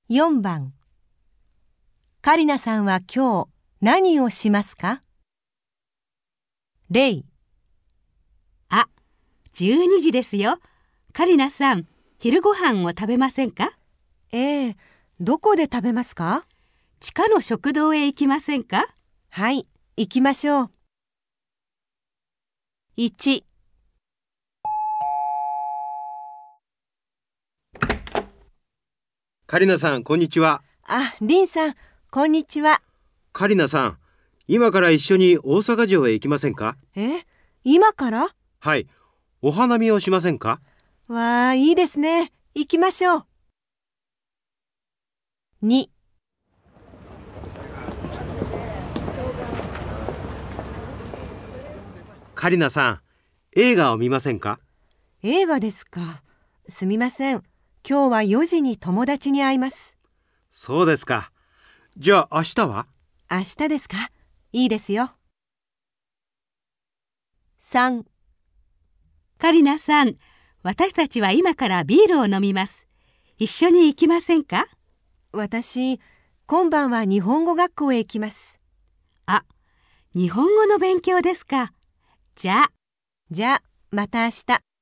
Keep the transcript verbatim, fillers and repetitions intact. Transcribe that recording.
よんばん。カリナさんは今日何をしますか？レイ。 あ、じゅうにじですよ。カリナさん、昼ご飯を食べませんか？ ええ、どこで食べますか？ 地下の食堂へ行きませんか？ はい、行きましょう。いち。 カリナさん、こんにちは。 あ、リンさん、こんにちは。 カリナさん、今から一緒に大阪城へ行きませんか？ え、今から？ はい、お花見をしませんか？ わあ、いいですね。行きましょう。に。 カリナさん、映画を見ませんか？ 映画ですか。すみません。今日はよじに友達に会います。 そうですか。じゃあ明日は？ 明日ですか？いいですよ。さん。 カリナさん、私たちは今からビールを飲みます。一緒に行きませんか？ 私、今晩は日本語学校へ行きます。 あ、日本語の勉強ですか。じゃあ。 じゃあ、また明日。